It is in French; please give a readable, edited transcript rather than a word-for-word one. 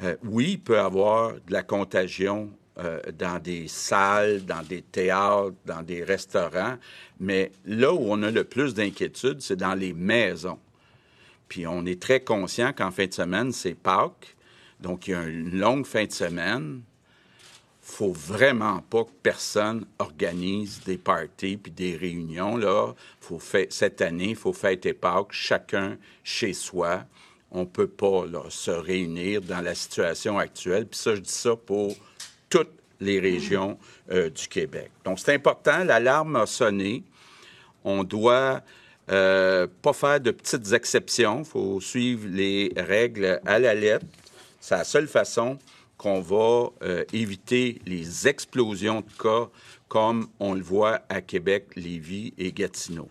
Oui, il peut y avoir de la contagion dans des salles, dans des théâtres, dans des restaurants, mais là où on a le plus d'inquiétude, c'est dans les maisons. Puis on est très conscient qu'en fin de semaine, c'est Pâques, donc il y a une longue fin de semaine. Faut vraiment pas que personne organise des parties puis des réunions, là. Cette année, il faut fêter Pâques, chacun chez soi. On peut pas là, se réunir dans la situation actuelle. Puis ça, je dis ça pour toutes les régions du Québec. Donc, c'est important. L'alarme a sonné. On doit pas faire de petites exceptions. Il faut suivre les règles à la lettre. C'est la seule façon qu'on va éviter les explosions de cas comme on le voit à Québec, Lévis et Gatineau.